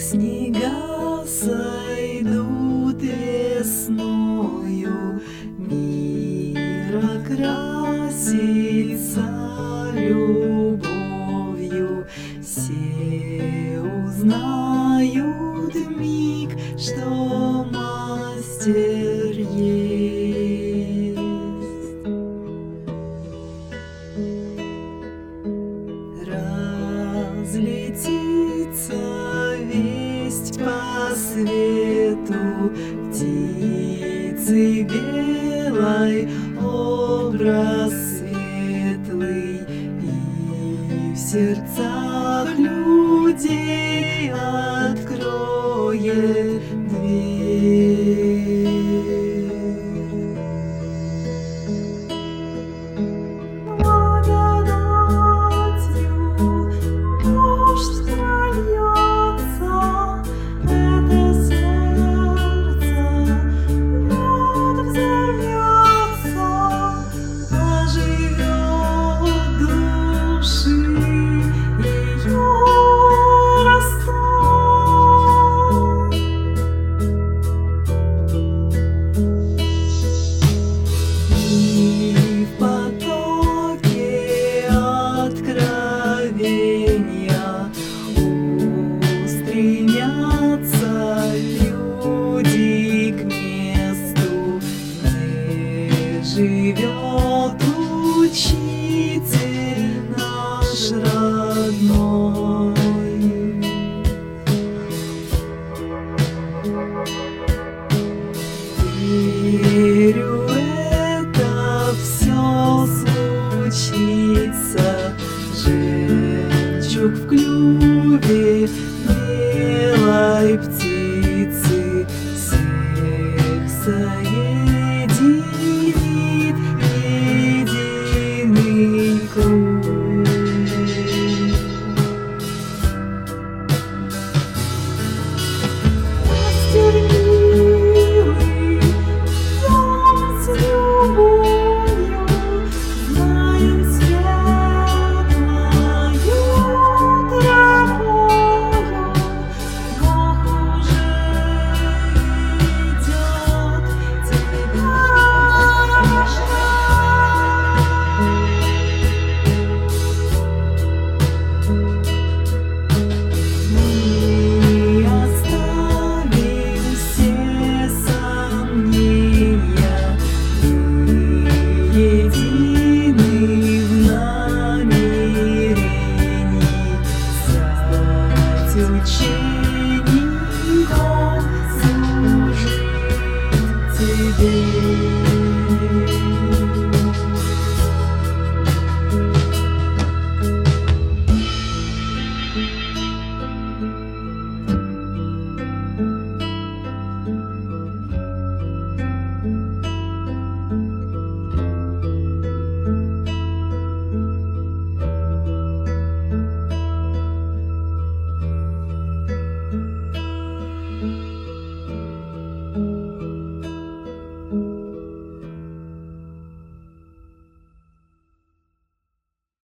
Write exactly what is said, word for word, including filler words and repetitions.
снега сойдут весною, мир окрасится любовью, все узнают вмиг, что мастер есть. Разлетится весть по свету, птицы белой образ светлый, и в сердцах людей откроет дверь. Устремятся люди к месту, где живет учитель наш родной. Верю, это все случится, жемчуг в клюве белой птицы всех соединит единый круг. Мастер милый, дом с любовью, знаем светлою тропою, Бог уже идет тебя мы оставим все сомнения, мы едины в намерении взять учение.